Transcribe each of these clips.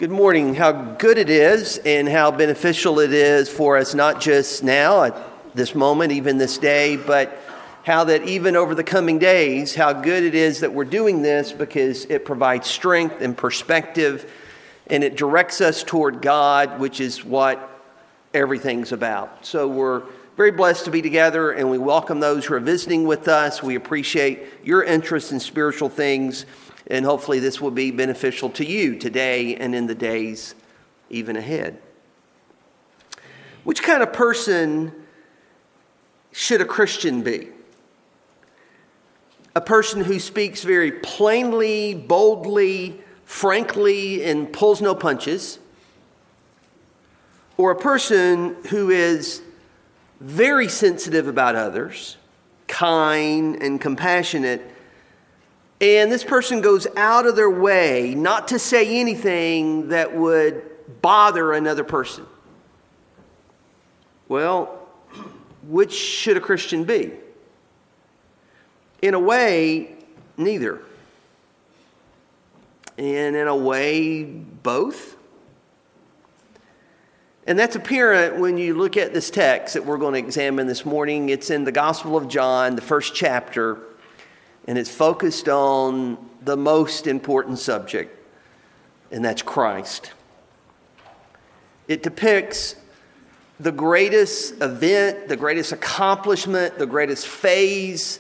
Good morning. How good it is and how beneficial it is for us, not just now at this moment, even this day, but how that even over the coming days, how good it is that we're doing this because it provides strength and perspective and it directs us toward God, which is what everything's about. So we're very blessed to be together and we welcome those who are visiting with us. We appreciate your interest in spiritual things. And hopefully this will be beneficial to you today and in the days even ahead. Which kind of person should a Christian be? A person who speaks very plainly, boldly, frankly, and pulls no punches? Or a person who is very sensitive about others, kind and compassionate, and this person goes out of their way not to say anything that would bother another person? Well, which should a Christian be? In a way, neither. And in a way, both. And that's apparent when you look at this text that we're going to examine this morning. It's in the Gospel of John, the first chapter. And it's focused on the most important subject, and that's Christ. It depicts the greatest event, the greatest accomplishment, the greatest phase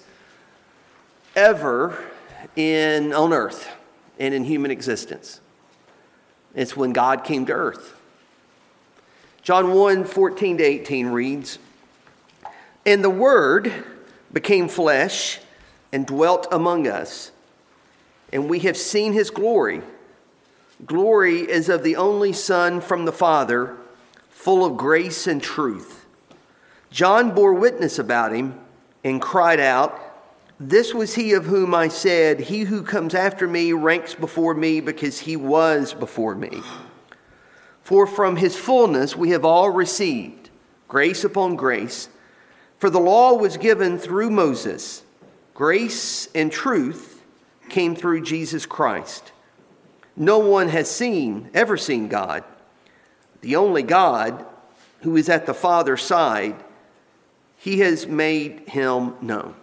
ever on earth and in human existence. It's when God came to earth. John 1:14-18 reads, "And the Word became flesh and dwelt among us, and we have seen his glory. Glory as of the only Son from the Father, full of grace and truth. John bore witness about him and cried out, 'This was he of whom I said, he who comes after me ranks before me because he was before me. For from his fullness we have all received grace upon grace. For the law was given through Moses. Grace and truth came through Jesus Christ. No one has ever seen God. The only God who is at the Father's side, he has made him known.'"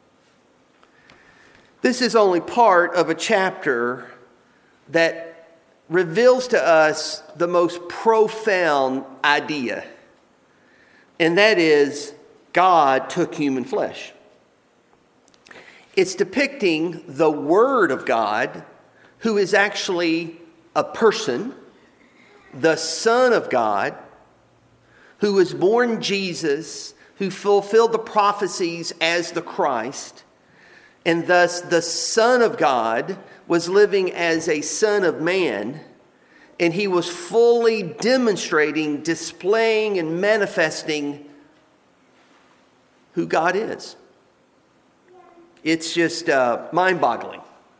This is only part of a chapter that reveals to us the most profound idea. And that is, God took human flesh. It's depicting the Word of God, who is actually a person, the Son of God, who was born Jesus, who fulfilled the prophecies as the Christ, and thus the Son of God was living as a Son of Man, and he was fully demonstrating, displaying, and manifesting who God is. It's just mind-boggling.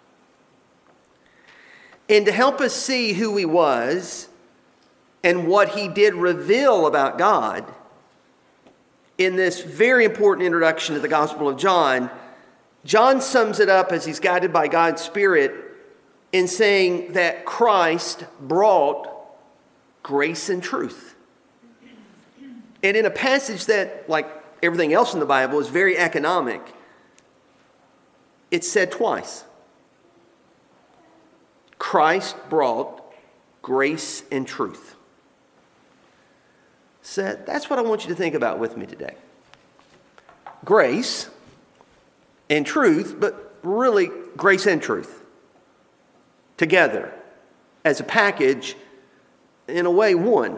And to help us see who he was and what he did reveal about God, in this very important introduction to the Gospel of John, John sums it up as he's guided by God's Spirit in saying that Christ brought grace and truth. And in a passage that, like everything else in the Bible, is very economic, it's said twice. Christ brought grace and truth. So that's what I want you to think about with me today. Grace and truth, but really grace and truth together as a package, in a way, one.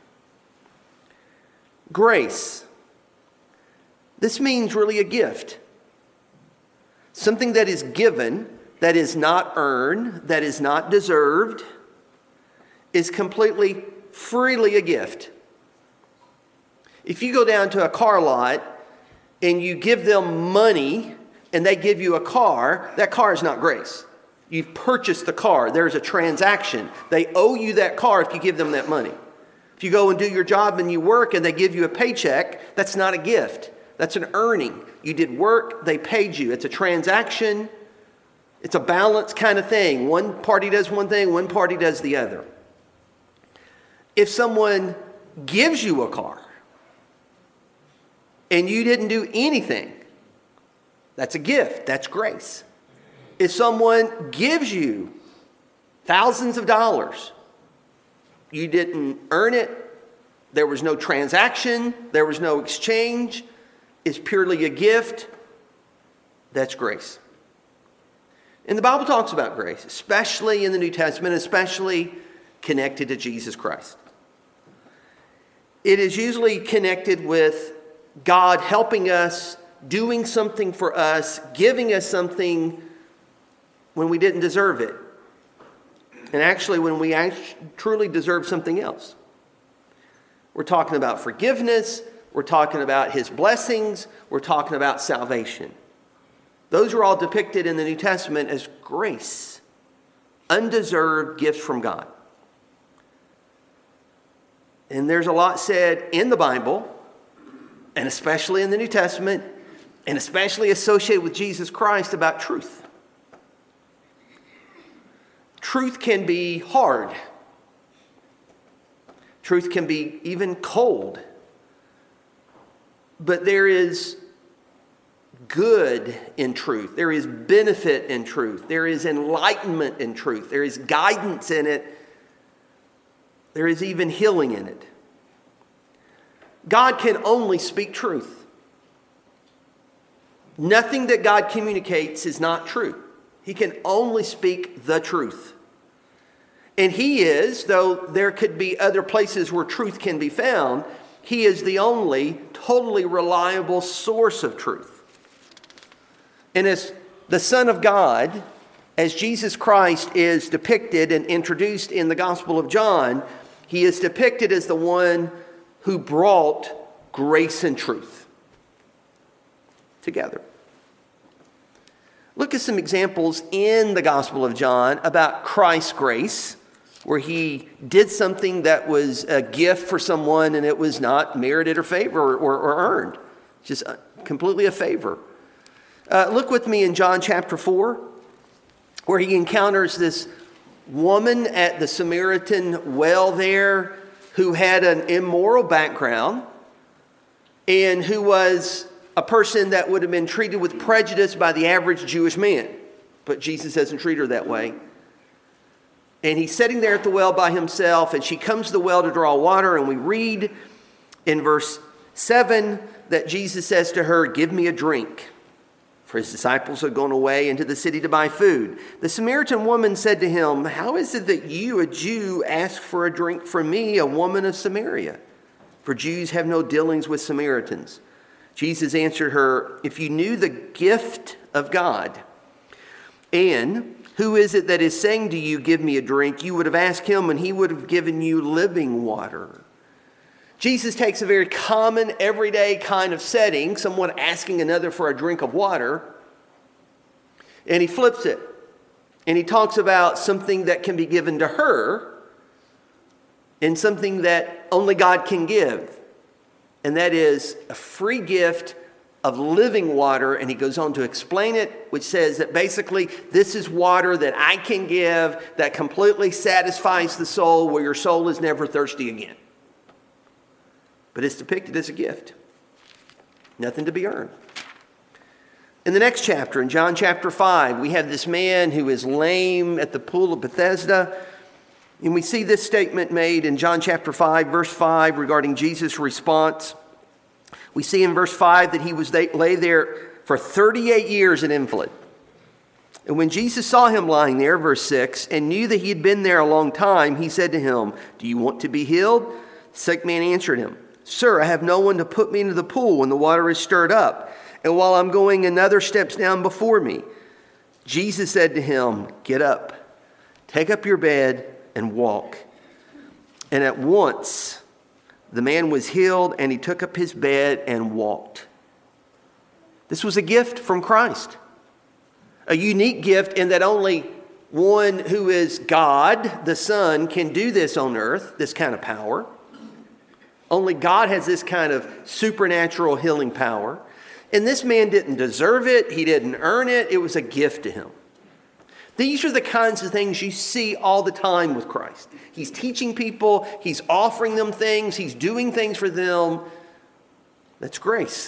Grace. This means really a gift. Something that is given, that is not earned, that is not deserved, is completely, freely a gift. If you go down to a car lot and you give them money and they give you a car, that car is not grace. You've purchased the car. There's a transaction. They owe you that car if you give them that money. If you go and do your job and you work and they give you a paycheck, that's not a gift. That's an earning. You did work, they paid you. It's a transaction. It's a balance kind of thing. One party does one thing, one party does the other. If someone gives you a car and you didn't do anything, that's a gift. That's grace. If someone gives you thousands of dollars, you didn't earn it, there was no transaction, there was no exchange, it's purely a gift, that's grace. And the Bible talks about grace, especially in the New Testament, especially connected to Jesus Christ. It is usually connected with God helping us, doing something for us, giving us something when we didn't deserve it. And actually when we truly deserve something else. We're talking about forgiveness. We're talking about his blessings. We're talking about salvation. Those are all depicted in the New Testament as grace. Undeserved gifts from God. And there's a lot said in the Bible, and especially in the New Testament, and especially associated with Jesus Christ about truth. Truth can be hard. Truth can be even cold. But there is good in truth. There is benefit in truth. There is enlightenment in truth. There is guidance in it. There is even healing in it. God can only speak truth. Nothing that God communicates is not true. He can only speak the truth. And he is, though there could be other places where truth can be found, he is the only totally reliable source of truth. And as the Son of God, as Jesus Christ is depicted and introduced in the Gospel of John, he is depicted as the one who brought grace and truth together. Look at some examples in the Gospel of John about Christ's grace, where he did something that was a gift for someone and it was not merited or favor or earned. Just completely a favor. Look with me in John chapter 4, where he encounters this woman at the Samaritan well there who had an immoral background and who was a person that would have been treated with prejudice by the average Jewish man. But Jesus doesn't treat her that way. And he's sitting there at the well by himself, and she comes to the well to draw water, and we read in verse 7 that Jesus says to her, "Give me a drink." For his disciples had gone away into the city to buy food. The Samaritan woman said to him, "How is it that you, a Jew, ask for a drink from me, a woman of Samaria? For Jews have no dealings with Samaritans." Jesus answered her, "If you knew the gift of God, and who is it that is saying to you, 'Give me a drink,' you would have asked him, and he would have given you living water." Jesus takes a very common, everyday kind of setting, someone asking another for a drink of water, and he flips it. And he talks about something that can be given to her and something that only God can give. And that is a free gift of living water. And he goes on to explain it, which says that basically this is water that I can give that completely satisfies the soul, where your soul is never thirsty again. But it's depicted as a gift. Nothing to be earned. In the next chapter, in John chapter 5, we have this man who is lame at the pool of Bethesda. And we see this statement made in John chapter 5, verse 5, regarding Jesus' response. We see in verse 5 that he lay there for 38 years an invalid. And when Jesus saw him lying there, verse 6, and knew that he had been there a long time, he said to him, "Do you want to be healed?" The sick man answered him, "Sir, I have no one to put me into the pool when the water is stirred up. And while I'm going, another steps down before me." Jesus said to him, "Get up, take up your bed, and walk." And at once the man was healed, and he took up his bed and walked. This was a gift from Christ. A unique gift in that only one who is God, the Son, can do this on earth, this kind of power. Only God has this kind of supernatural healing power. And this man didn't deserve it. He didn't earn it. It was a gift to him. These are the kinds of things you see all the time with Christ. He's teaching people, he's offering them things, he's doing things for them. That's grace.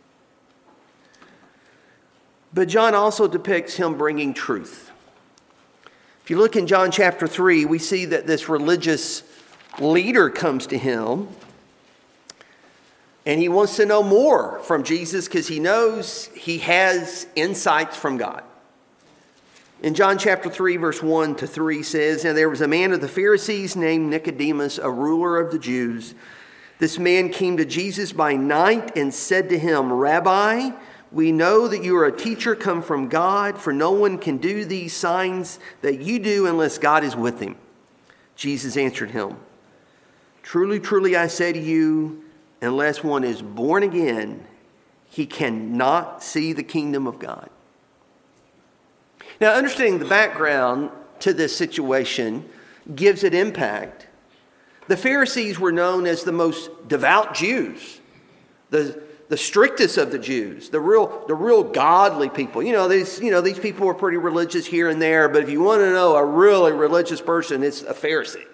But John also depicts him bringing truth. If you look in John chapter 3, we see that this religious leader comes to him and he wants to know more from Jesus because he knows he has insights from God. In John chapter 3, verse 1 to 3 says, "And there was a man of the Pharisees named Nicodemus, a ruler of the Jews. This man came to Jesus by night and said to him, 'Rabbi, we know that you are a teacher come from God, for no one can do these signs that you do unless God is with him.' Jesus answered him, 'Truly, truly, I say to you, unless one is born again, he cannot see the kingdom of God.'" Now, understanding the background to this situation gives it impact. The Pharisees were known as the most devout Jews, the strictest of the Jews, the real godly people. These people were pretty religious here and there, but if you want to know a really religious person, it's a Pharisee.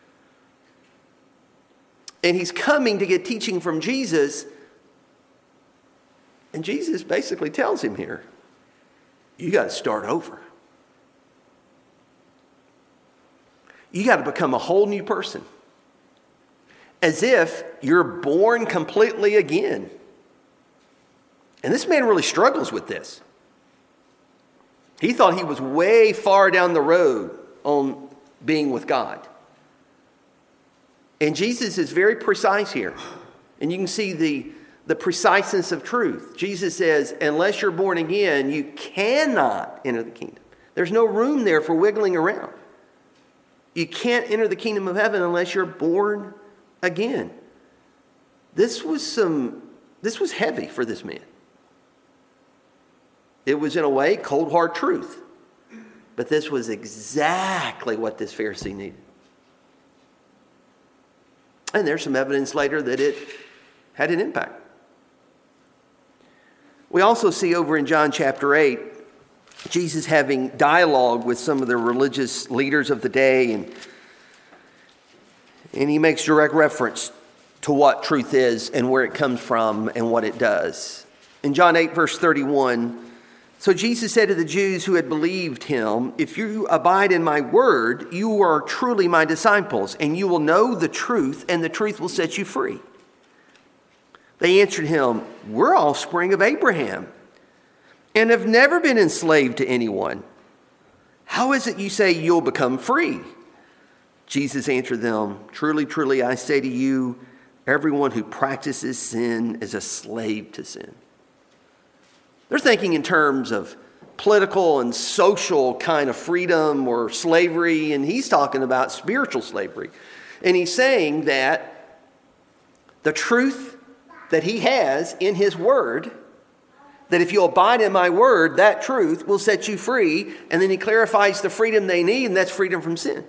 And he's coming to get teaching from Jesus, and Jesus basically tells him here, you got to start over. You got to become a whole new person. As if you're born completely again. And this man really struggles with this. He thought he was way far down the road on being with God. And Jesus is very precise here. And you can see the preciseness of truth. Jesus says, unless you're born again, you cannot enter the kingdom. There's no room there for wiggling around. You can't enter the kingdom of heaven unless you're born again. This was heavy for this man. It was, in a way, cold hard truth. But this was exactly what this Pharisee needed. And there's some evidence later that it had an impact. We also see over in John chapter 8, Jesus having dialogue with some of the religious leaders of the day, and he makes direct reference to what truth is and where it comes from and what it does. In John 8, verse 31, "So Jesus said to the Jews who had believed him, 'If you abide in my word, you are truly my disciples, and you will know the truth, and the truth will set you free.' They answered him, 'We're offspring of Abraham and have never been enslaved to anyone. How is it you say you'll become free?' Jesus answered them, 'Truly, truly, I say to you, everyone who practices sin is a slave to sin.'" They're thinking in terms of political and social kind of freedom or slavery, and he's talking about spiritual slavery. And he's saying that the truth that he has in his word, that if you abide in my word, that truth will set you free. And then he clarifies the freedom they need, and that's freedom from sin.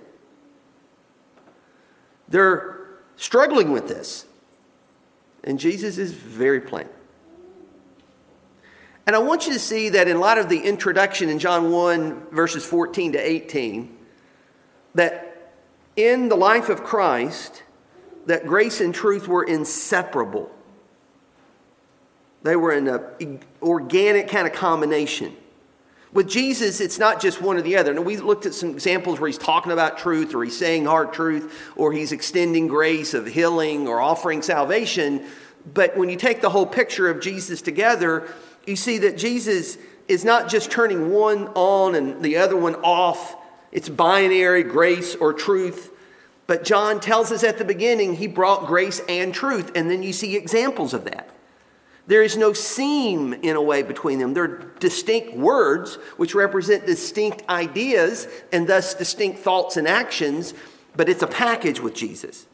They're struggling with this. And Jesus is very plain. And I want you to see that in light of the introduction in John 1, verses 14 to 18, that in the life of Christ, that grace and truth were inseparable. They were in an organic kind of combination. With Jesus, it's not just one or the other. And we looked at some examples where he's talking about truth, or he's saying hard truth, or he's extending grace of healing or offering salvation. But when you take the whole picture of Jesus together, you see that Jesus is not just turning one on and the other one off. It's binary, grace or truth. But John tells us at the beginning he brought grace and truth. And then you see examples of that. There is no seam, in a way, between them. They're distinct words, which represent distinct ideas and thus distinct thoughts and actions, but it's a package with Jesus.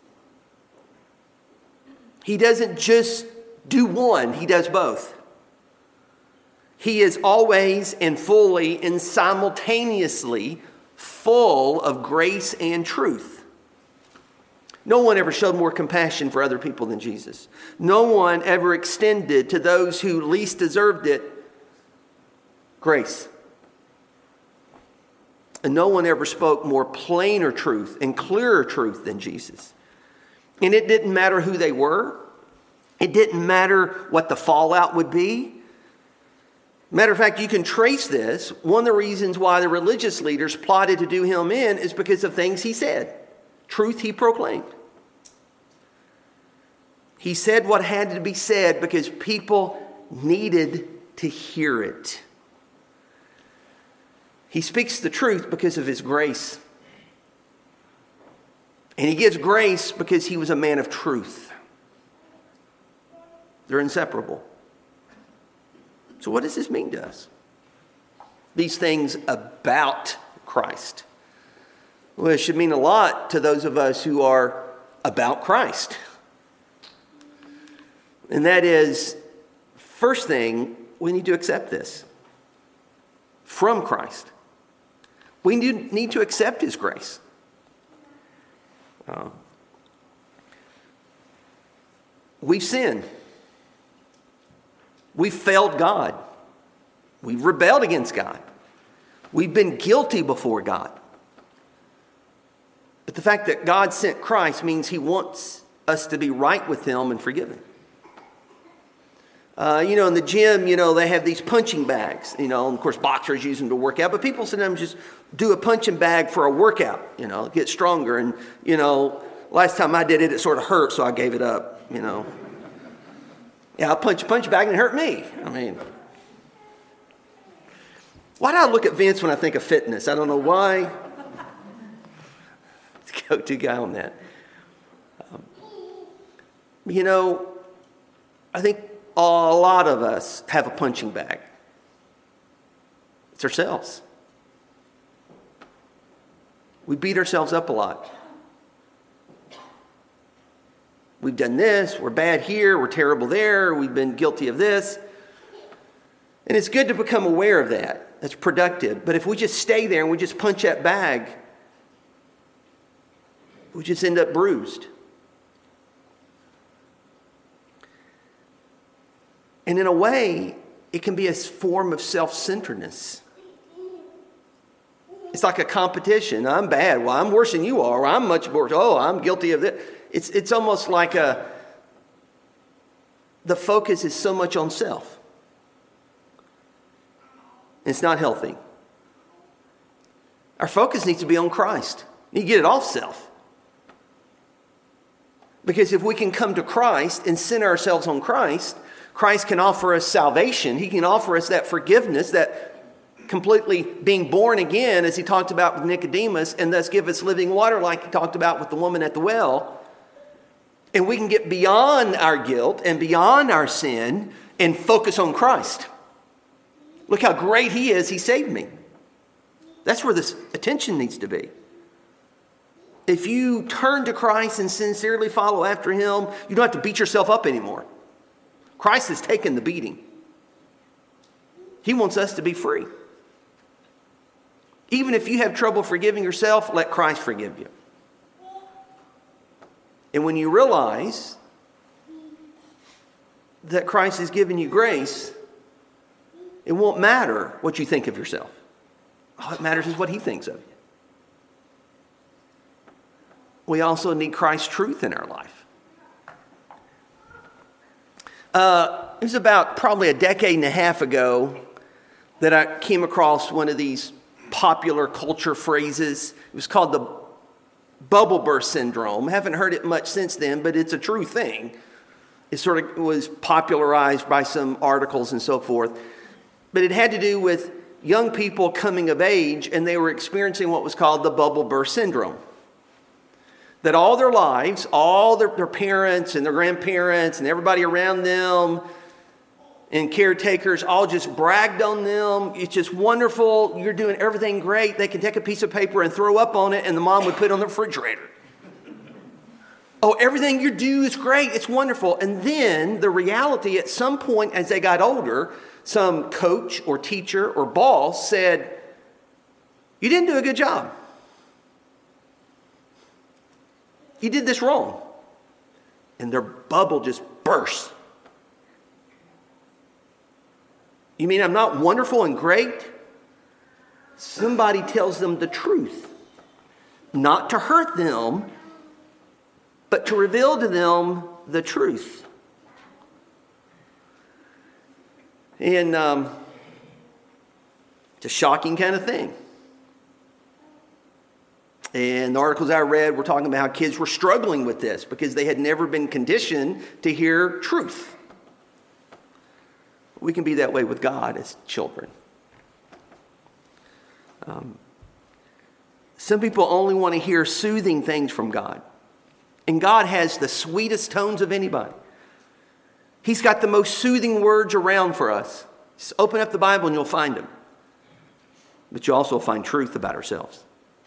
He doesn't just do one, he does both. He is always and fully and simultaneously full of grace and truth. No one ever showed more compassion for other people than Jesus. No one ever extended to those who least deserved it grace. And no one ever spoke more plainer truth and clearer truth than Jesus. And it didn't matter who they were. It didn't matter what the fallout would be. Matter of fact, you can trace this. One of the reasons why the religious leaders plotted to do him in is because of things he said. Truth he proclaimed. He said what had to be said because people needed to hear it. He speaks the truth because of his grace. And he gives grace because he was a man of truth. They're inseparable. So what does this mean to us? These things about Christ. Well, it should mean a lot to those of us who are about Christ. And that is, first thing, we need to accept this from Christ. We need to accept his grace. We've sinned. We've failed God. We've rebelled against God. We've been guilty before God. But the fact that God sent Christ means he wants us to be right with him and forgiven. In the gym, they have these punching bags. And of course, boxers use them to work out. But people sometimes just do a punching bag for a workout, get stronger. And, last time I did it, it sort of hurt, so I gave it up, Yeah, I punch a bag and it hurt me. Why do I look at Vince when I think of fitness? I don't know why. Go-to guy on that. I think a lot of us have a punching bag. It's ourselves. We beat ourselves up a lot. We've done this, we're bad here, we're terrible there, we've been guilty of this. And it's good to become aware of that. That's productive. But if we just stay there and we just punch that bag, we just end up bruised. And in a way, it can be a form of self-centeredness. It's like a competition. I'm bad. Well, I'm worse than you are. Or I'm much worse. Oh, I'm guilty of this. It's almost like the focus is so much on self. It's not healthy. Our focus needs to be on Christ. You need to get it off self. Because if we can come to Christ and center ourselves on Christ, Christ can offer us salvation. He can offer us that forgiveness, that completely being born again, as he talked about with Nicodemus, and thus give us living water like he talked about with the woman at the well. And we can get beyond our guilt and beyond our sin and focus on Christ. Look how great he is. He saved me. That's where this attention needs to be. If you turn to Christ and sincerely follow after him, you don't have to beat yourself up anymore. Christ has taken the beating. He wants us to be free. Even if you have trouble forgiving yourself, let Christ forgive you. And when you realize that Christ has given you grace, it won't matter what you think of yourself. All that matters is what he thinks of you. We also need Christ's truth in our life. It was about probably a decade and a half ago that I came across one of these popular culture phrases. It was called the bubble burst syndrome. I haven't heard it much since then, but it's a true thing. It sort of was popularized by some articles and so forth. But it had to do with young people coming of age, and they were experiencing what was called the bubble burst syndrome. That all their lives, all their parents and their grandparents and everybody around them and caretakers all just bragged on them. It's just wonderful. You're doing everything great. They can take a piece of paper and throw up on it, and the mom would put it on the refrigerator. Oh, everything you do is great. It's wonderful. And then the reality, at some point as they got older, some coach or teacher or boss said, "You didn't do a good job. You did this wrong." And their bubble just burst. You mean I'm not wonderful and great? Somebody tells them the truth, not to hurt them, but to reveal to them the truth. And it's a shocking kind of thing. And the articles I read were talking about how kids were struggling with this because they had never been conditioned to hear truth. We can be that way with God as children. Some people only want to hear soothing things from God. And God has the sweetest tones of anybody. He's got the most soothing words around for us. Just open up the Bible and you'll find them. But you'll also find truth about ourselves.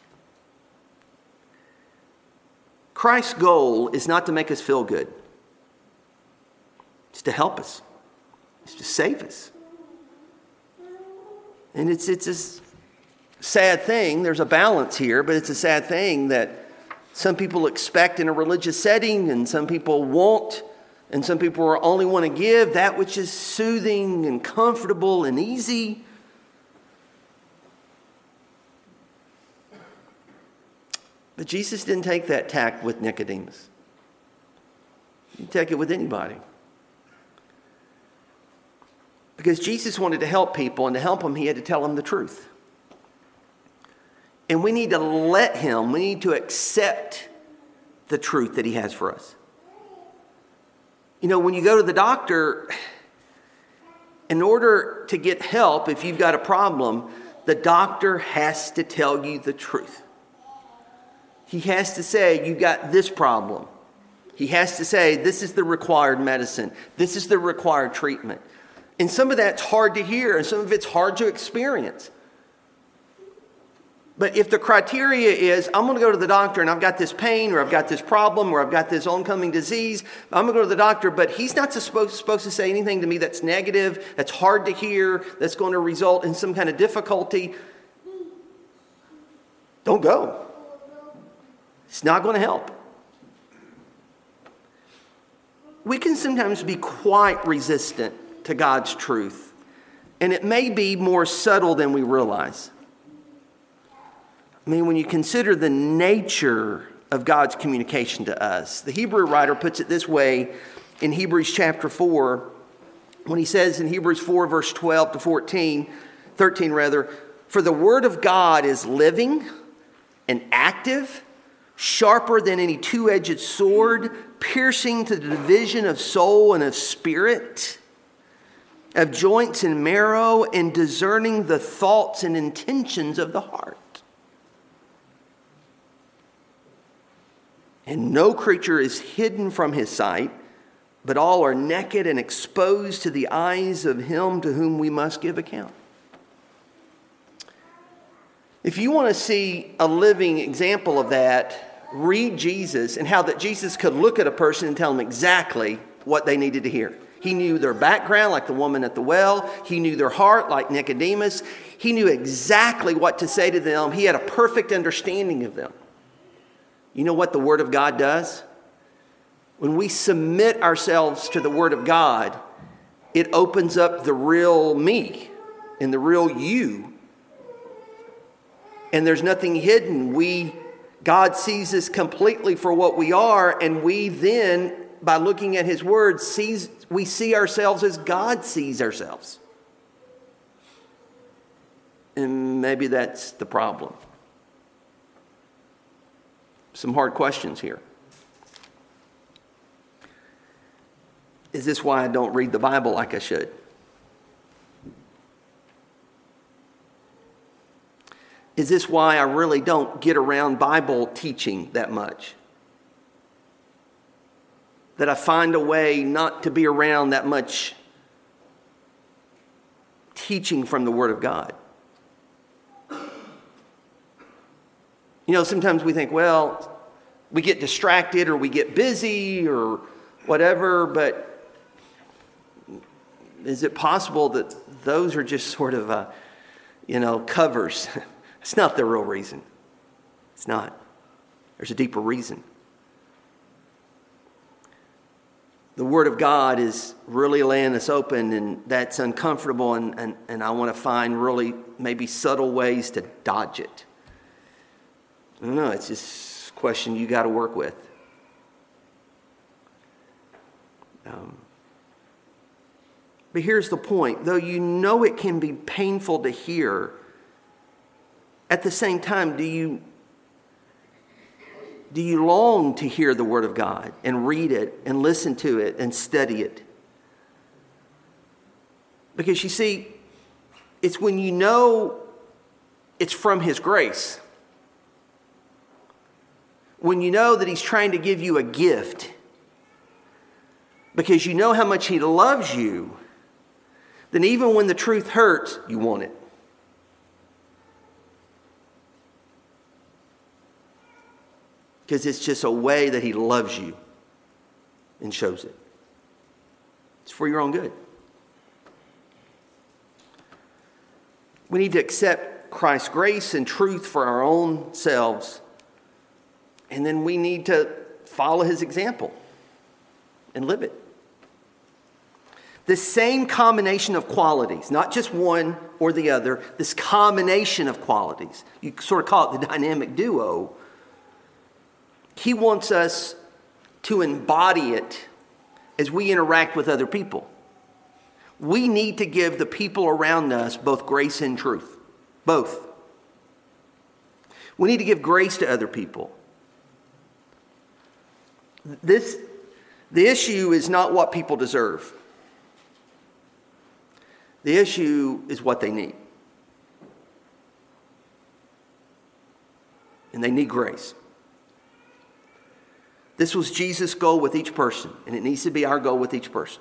Christ's goal is not to make us feel good. It's to help us. It's to save us. And it's a sad thing. There's a balance here, but it's a sad thing that some people expect in a religious setting, and some people won't, and some people only want to give that which is soothing and comfortable and easy. But Jesus didn't take that tack with Nicodemus. He didn't take it with anybody. Because Jesus wanted to help people, and to help them, he had to tell them the truth. And we need to let him, we need to accept the truth that he has for us. You know, when you go to the doctor, in order to get help, if you've got a problem, the doctor has to tell you the truth. He has to say, you've got this problem. He has to say, this is the required medicine. This is the required treatment. And some of that's hard to hear, and some of it's hard to experience. But if the criteria is, I'm going to go to the doctor and I've got this pain, or I've got this problem, or I've got this oncoming disease, I'm going to go to the doctor, but he's not supposed to say anything to me that's negative, that's hard to hear, that's going to result in some kind of difficulty, don't go. It's not going to help. We can sometimes be quite resistant to God's truth, and it may be more subtle than we realize. I mean, when you consider the nature of God's communication to us, the Hebrew writer puts it this way in Hebrews chapter 4, when he says in Hebrews 4, verse 12 to 13, for the word of God is living and active, sharper than any two-edged sword, piercing to the division of soul and of spirit, of joints and marrow, and discerning the thoughts and intentions of the heart. And no creature is hidden from his sight, but all are naked and exposed to the eyes of him to whom we must give account. If you want to see a living example of that, read Jesus and how that Jesus could look at a person and tell them exactly what they needed to hear. He knew their background, like the woman at the well. He knew their heart, like Nicodemus. He knew exactly what to say to them. He had a perfect understanding of them. You know what the Word of God does? When we submit ourselves to the Word of God, it opens up the real me and the real you. And there's nothing hidden. God sees us completely for what we are, and we then, by looking at His Word, we see ourselves as God sees ourselves. And maybe that's the problem. Some hard questions here. Is this why I don't read the Bible like I should? Is this why I really don't get around Bible teaching that much? That I find a way not to be around that much teaching from the Word of God? You know, sometimes we think, well, we get distracted or we get busy or whatever, but is it possible that those are just sort of, covers? It's not the real reason. It's not. There's a deeper reason. the Word of God is really laying us open, and that's uncomfortable, and I want to find really maybe subtle ways to dodge it. I don't know, it's just a question you got to work with. But here's the point. Though you know it can be painful to hear, at the same time, do you long to hear the Word of God and read it and listen to it and study it? Because you see, it's when you know it's from His grace, when you know that He's trying to give you a gift, because you know how much He loves you, then even when the truth hurts, you want it. Because it's just a way that He loves you and shows it. It's for your own good. We need to accept Christ's grace and truth for our own selves. And then we need to follow His example and live it. This same combination of qualities, not just one or the other, this combination of qualities, you sort of call it the dynamic duo. He wants us to embody it as we interact with other people. We need to give the people around us both grace and truth. Both. We need to give grace to other people. The issue is not what people deserve. The issue is what they need. And they need grace. This was Jesus' goal with each person, and it needs to be our goal with each person.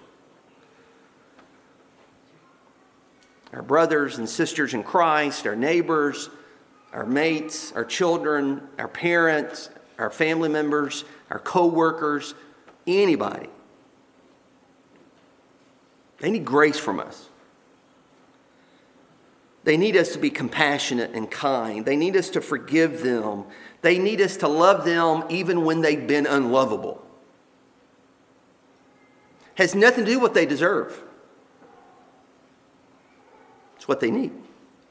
Our brothers and sisters in Christ, our neighbors, our mates, our children, our parents, our family members, our co-workers, anybody. They need grace from us. They need us to be compassionate and kind. They need us to forgive them. They need us to love them even when they've been unlovable. Has nothing to do with what they deserve. It's what they need.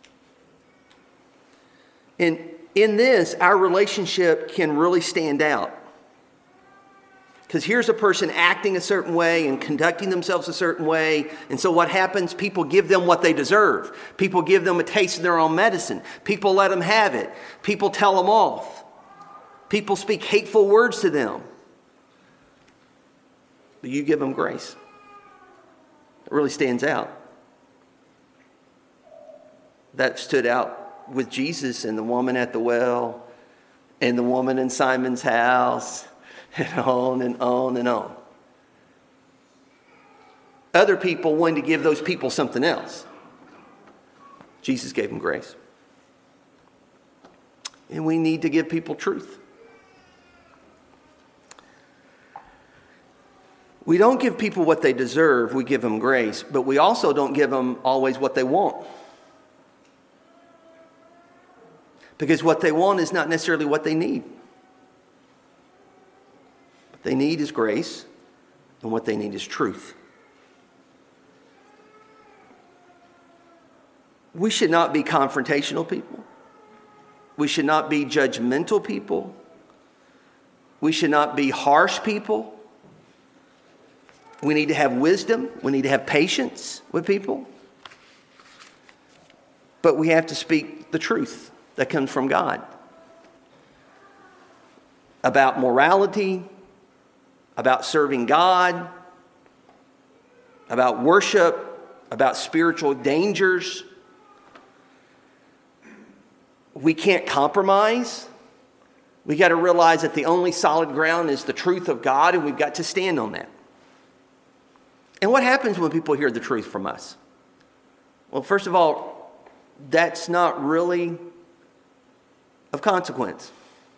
And in this, our relationship can really stand out. Because here's a person acting a certain way and conducting themselves a certain way. And so what happens? People give them what they deserve. People give them a taste of their own medicine. People let them have it. People tell them off. People speak hateful words to them. But you give them grace. It really stands out. That stood out with Jesus and the woman at the well and the woman in Simon's house. And on and on and on. Other people wanted to give those people something else. Jesus gave them grace. And we need to give people truth. We don't give people what they deserve, we give them grace, but we also don't give them always what they want. Because what they want is not necessarily what they need. What they need is grace, and what they need is truth. We should not be confrontational people. We should not be judgmental people. We should not be harsh people. We need to have wisdom. We need to have patience with people. But we have to speak the truth that comes from God about morality, about serving God, about worship, about spiritual dangers. We can't compromise. We got to realize that the only solid ground is the truth of God, and we've got to stand on that. And what happens when people hear the truth from us? Well, first of all, that's not really of consequence.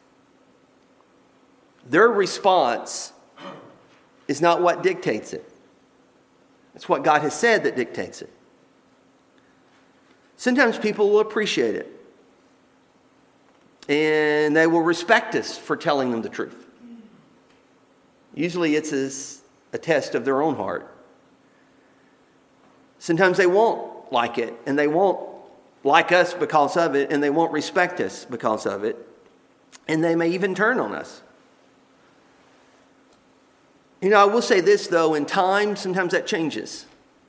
Their response is not what dictates it. It's what God has said that dictates it. Sometimes people will appreciate it. And they will respect us for telling them the truth. Usually it's a test of their own heart. Sometimes they won't like it, and they won't like us because of it, and they won't respect us because of it, and they may even turn on us. I will say this, though, in time, sometimes that changes.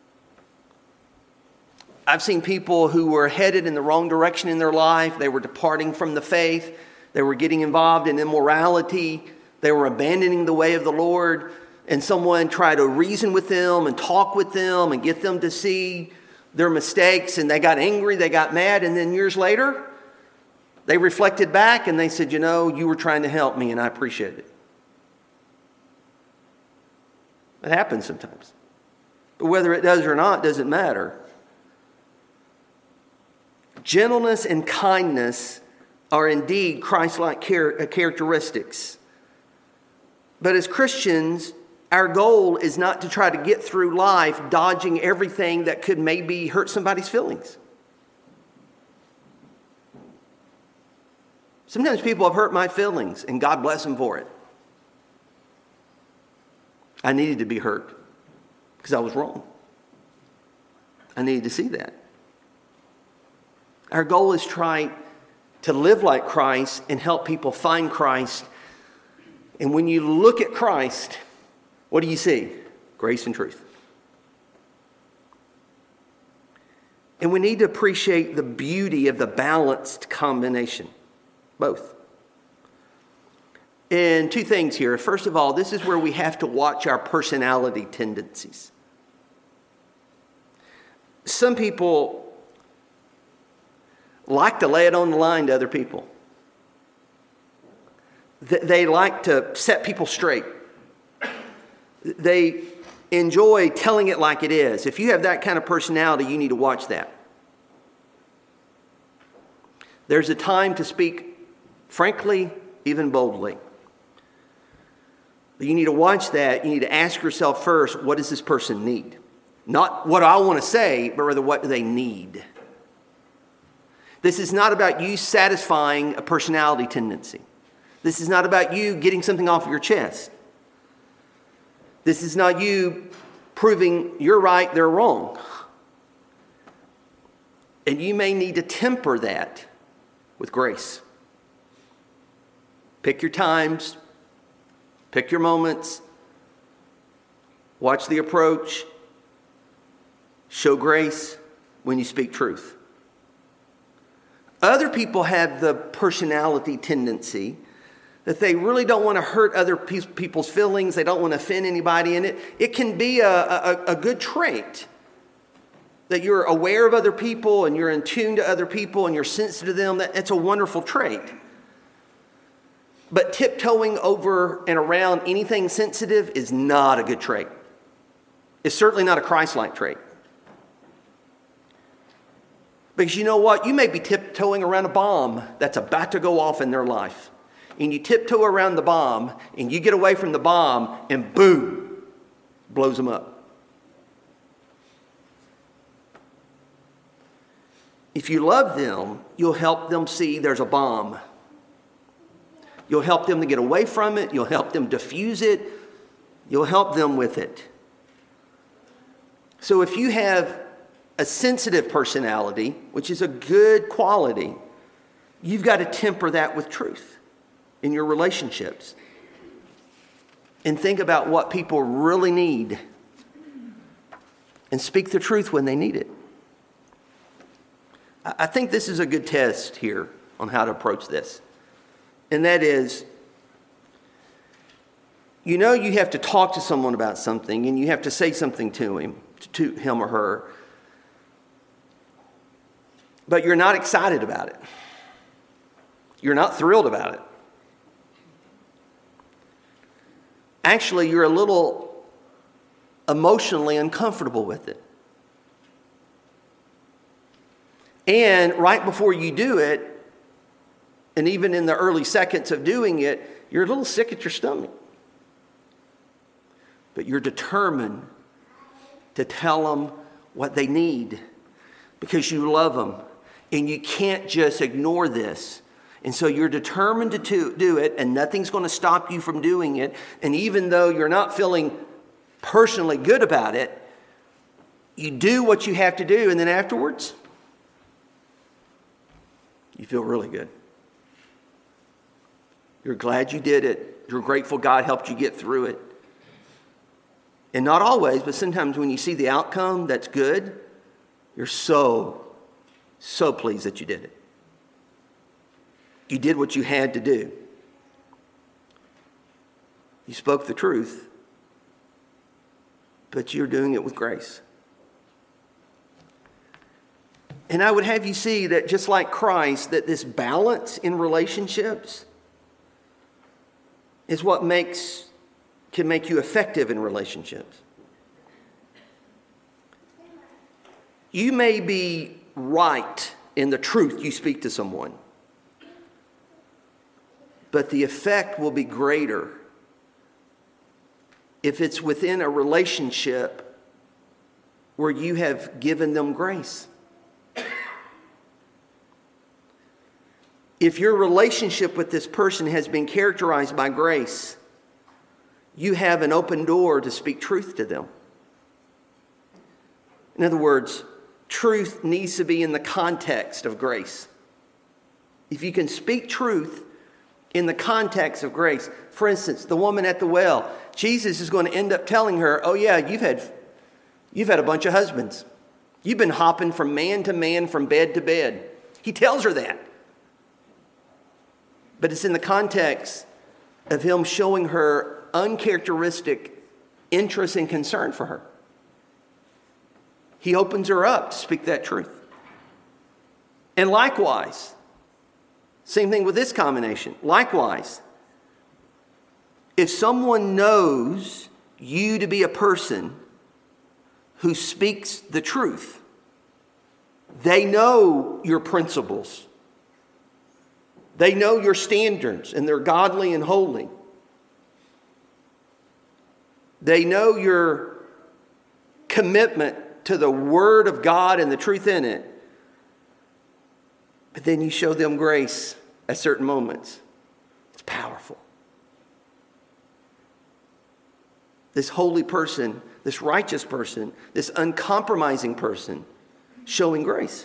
I've seen people who were headed in the wrong direction in their life. They were departing from the faith. They were getting involved in immorality. They were abandoning the way of the Lord. And someone tried to reason with them and talk with them and get them to see their mistakes. And they got angry, they got mad. And then years later, they reflected back and they said, you were trying to help me and I appreciate it. It happens sometimes. But whether it does or not doesn't matter. Gentleness and kindness are indeed Christ-like characteristics. But as Christians, our goal is not to try to get through life dodging everything that could maybe hurt somebody's feelings. Sometimes people have hurt my feelings, and God bless them for it. I needed to be hurt because I was wrong. I needed to see that. Our goal is trying to live like Christ and help people find Christ. And when you look at Christ, what do you see? Grace and truth. And we need to appreciate the beauty of the balanced combination. Both. And two things here. First of all, this is where we have to watch our personality tendencies. Some people like to lay it on the line to other people. They like to set people straight. They enjoy telling it like it is. If you have that kind of personality, you need to watch that. There's a time to speak frankly, even boldly. But you need to watch that. You need to ask yourself first, what does this person need? Not what I want to say, but rather what do they need? This is not about you satisfying a personality tendency. This is not about you getting something off your chest. This is not you proving you're right, they're wrong. And you may need to temper that with grace. Pick your times. Pick your moments. Watch the approach. Show grace when you speak truth. Other people have the personality tendency that they really don't want to hurt other people's feelings. They don't want to offend anybody in it. It can be a good trait that you're aware of other people and you're in tune to other people and you're sensitive to them. That's a wonderful trait. But tiptoeing over and around anything sensitive is not a good trait. It's certainly not a Christ-like trait. Because you know what? You may be tiptoeing around a bomb that's about to go off in their life. And you tiptoe around the bomb, and you get away from the bomb, and boom, blows them up. If you love them, you'll help them see there's a bomb. You'll help them to get away from it. You'll help them diffuse it. You'll help them with it. So if you have a sensitive personality, which is a good quality, you've got to temper that with truth in your relationships. And think about what people really need. And speak the truth when they need it. I think this is a good test here on how to approach this. And that is, you have to talk to someone about something and you have to say something to him or her. But you're not excited about it. You're not thrilled about it. Actually, you're a little emotionally uncomfortable with it. And right before you do it, and even in the early seconds of doing it, you're a little sick at your stomach. But you're determined to tell them what they need because you love them. And you can't just ignore this. And so you're determined to do it, and nothing's going to stop you from doing it. And even though you're not feeling personally good about it, you do what you have to do, and then afterwards, you feel really good. You're glad you did it. You're grateful God helped you get through it. And not always, but sometimes when you see the outcome that's good, you're so pleased that you did it. You did what you had to do. You spoke the truth, but you're doing it with grace. And I would have you see that just like Christ, that this balance in relationships is what can make you effective in relationships. You may be right in the truth you speak to someone, but the effect will be greater if it's within a relationship where you have given them grace. If your relationship with this person has been characterized by grace, you have an open door to speak truth to them. In other words, truth needs to be in the context of grace. If you can speak truth in the context of grace, for instance, the woman at the well, Jesus is going to end up telling her, oh yeah, you've had a bunch of husbands. You've been hopping from man to man, from bed to bed. He tells her that. But it's in the context of him showing her uncharacteristic interest and concern for her. He opens her up to speak that truth. And likewise, same thing with this combination. Likewise, if someone knows you to be a person who speaks the truth, they know your principles. They know your standards, and they're godly and holy. They know your commitment to the Word of God and the truth in it. But then you show them grace at certain moments. It's powerful. This holy person, this righteous person, this uncompromising person showing grace.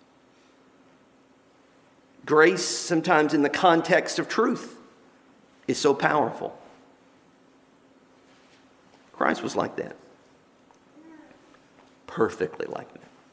Grace, sometimes in the context of truth, is so powerful. Christ was like that. Perfectly like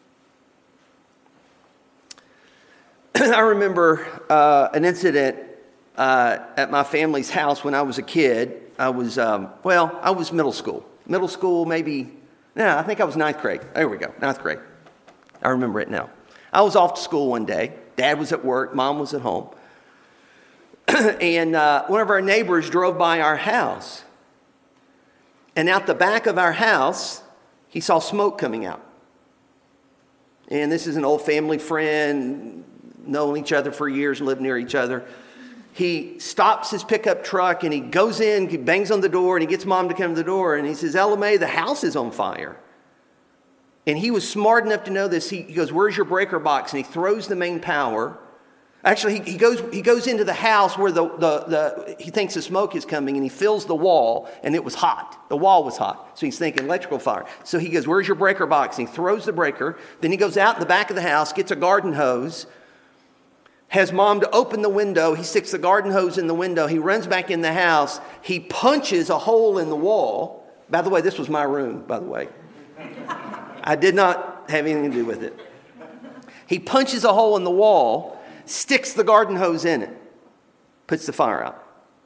that. I remember an incident at my family's house when I was a kid. I was middle school. Middle school, maybe, I think I was ninth grade. There we go, ninth grade. I remember it now. I was off to school one day. Dad was at work. Mom was at home. And one of our neighbors drove by our house. And out the back of our house, he saw smoke coming out. And this is an old family friend, known each other for years and lived near each other. He stops his pickup truck and he goes in, he bangs on the door, and he gets Mom to come to the door. And he says, Ella Mae, the house is on fire. And he was smart enough to know this. He goes, where's your breaker box? And he throws the main power. Actually, he goes into the house where he thinks the smoke is coming, and he fills the wall, and it was hot. The wall was hot. So he's thinking electrical fire. So he goes, where's your breaker box? And he throws the breaker. Then he goes out in the back of the house, gets a garden hose, has Mom to open the window. He sticks the garden hose in the window. He runs back in the house. He punches a hole in the wall. By the way, this was my room, by the way. I did not have anything to do with it. He punches a hole in the wall, sticks the garden hose in it, puts the fire out.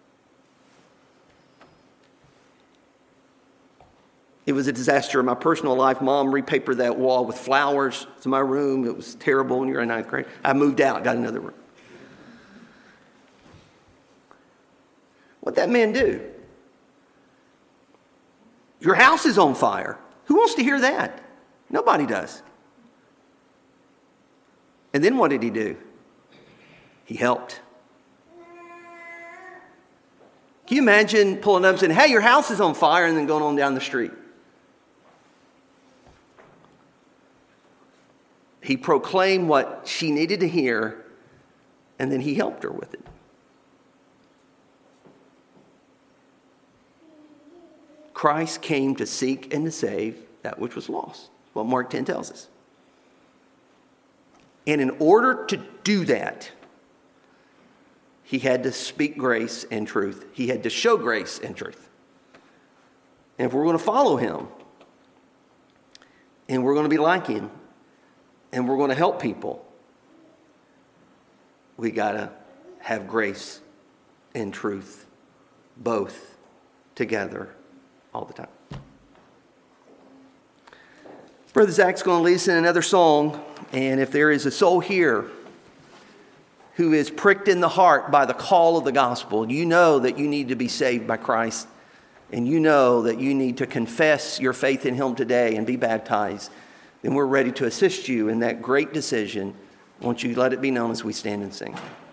It was a disaster in my personal life. Mom repapered that wall with flowers. It's my room. It was terrible when you were in ninth grade. I moved out, got another room. What'd that man do? Your house is on fire. Who wants to hear that? Nobody does. And then what did he do? He helped. Can you imagine pulling up and saying, hey, your house is on fire, and then going on down the street? He proclaimed what she needed to hear, and then he helped her with it. Christ came to seek and to save that which was lost. What Mark 10 tells us. And in order to do that, he had to speak grace and truth. He had to show grace and truth. And if we're going to follow him, and we're going to be like him, and we're going to help people, we got to have grace and truth both together all the time. Brother Zach's going to lead us in another song. And if there is a soul here who is pricked in the heart by the call of the gospel, you know that you need to be saved by Christ, and you know that you need to confess your faith in him today and be baptized, then we're ready to assist you in that great decision. Won't you let it be known as we stand and sing?